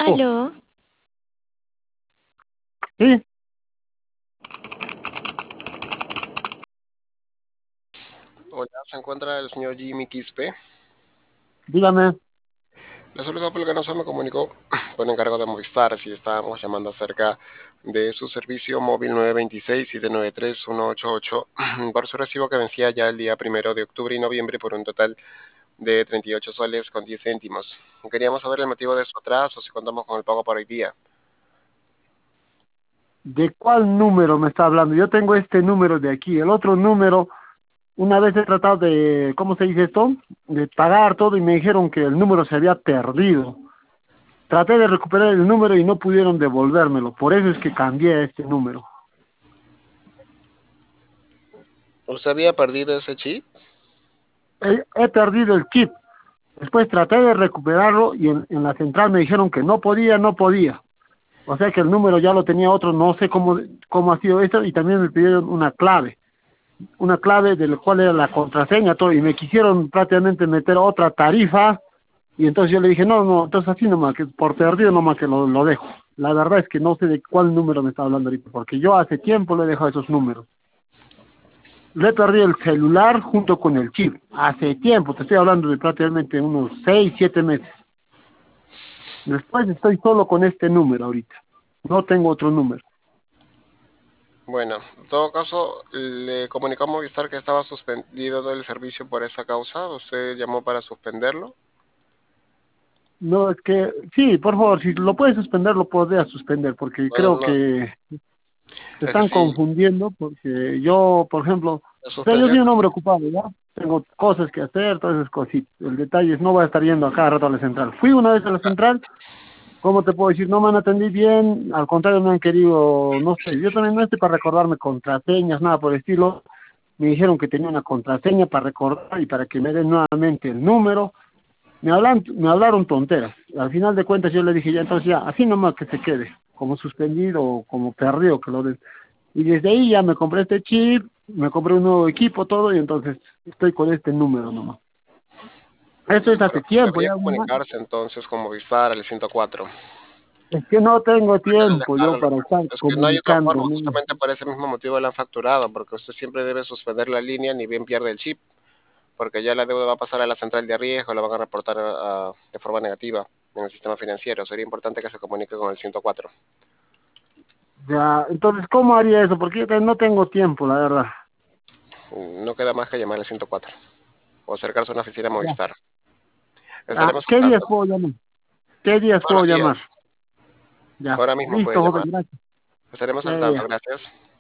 Oh, Aló, sí, Hola, se encuentra el señor Jimmy Quispe. dígame. Le saludo porque no se me comunicó por encargo de Movistar si estábamos llamando acerca de su servicio móvil 926-793-188 por su recibo que vencía ya el día 1 de octubre y noviembre por un total de 38 soles con 10 céntimos. Queríamos saber el motivo de su atraso, si contamos con el pago por hoy día. ¿De cuál número me está hablando? Yo tengo este número de aquí. El otro número, una vez he tratado de, ¿cómo se dice esto? De pagar todo y me dijeron que el número se había perdido. Traté de recuperar el número y no pudieron devolvérmelo. Por eso es que cambié a este número. ¿Usted había perdido ese chip? He perdido el chip. Después traté de recuperarlo y en la central me dijeron que no podía, no podía. O sea que el número ya lo tenía otro, no sé cómo ha sido esto y también me pidieron una clave de la cual era la contraseña, todo, y me quisieron prácticamente meter otra tarifa, y entonces yo le dije, no, no, entonces así nomás, que por perdido nomás que lo dejo. La verdad es que no sé de cuál número me está hablando ahorita, porque yo hace tiempo le he dejado esos números. Le he perdido el celular junto con el chip, hace tiempo, te estoy hablando de prácticamente unos 6 7 meses. Después estoy solo con este número ahorita, no tengo otro número. Bueno, en todo caso, le comunicó a Movistar que estaba suspendido del servicio por esa causa. ¿Usted llamó para suspenderlo? No, es que, sí, por favor, si lo puedes suspender, lo podría suspender, porque Bueno, creo no, que se es que están si confundiendo porque yo, por ejemplo, la o sea, yo suspensión, soy un hombre ocupado, ¿ya? Tengo cosas que hacer, todas esas cositas. El detalle es no voy a estar yendo a cada rato a la central. Fui una vez a la central, ¿cómo te puedo decir? No me han atendido bien, al contrario, me han querido, no sé, yo también no estoy para recordarme contraseñas, nada por el estilo. Me dijeron que tenía una contraseña para recordar y para que me den nuevamente el número. Me hablaron tonteras. Al final de cuentas yo le dije ya, entonces ya, así nomás que se quede, como suspendido o como perdido, que lo den. Y desde ahí ya me compré este chip, me compré un nuevo equipo, todo, y entonces estoy con este número nomás. Eso es hace bueno, tiempo, debería ya un año. comunicarse entonces con Movistar al 104. Es que no tengo Para que le tiempo yo descargue. para estar Es que no hay otra forma, comunicando, ¿no? justamente por ese mismo motivo le han facturado, porque usted siempre debe suspender la línea ni bien pierde el chip, porque ya la deuda va a pasar a la central de riesgo, la van a reportar de forma negativa en el sistema financiero. Sería importante que se comunique con el 104. Ya, entonces, ¿cómo haría eso? Porque yo no tengo tiempo, la verdad. No queda más que llamar al 104 o acercarse a una oficina Ya. Movistar. Ah, Estaremos al ¿qué días tanto. puedo llamar? ¿Qué días Todos puedo los llamar? días. Ya, Ahora mismo puede listo, joven, llamar. gracias. Estaremos Ya, al ya, tanto. ya. Gracias.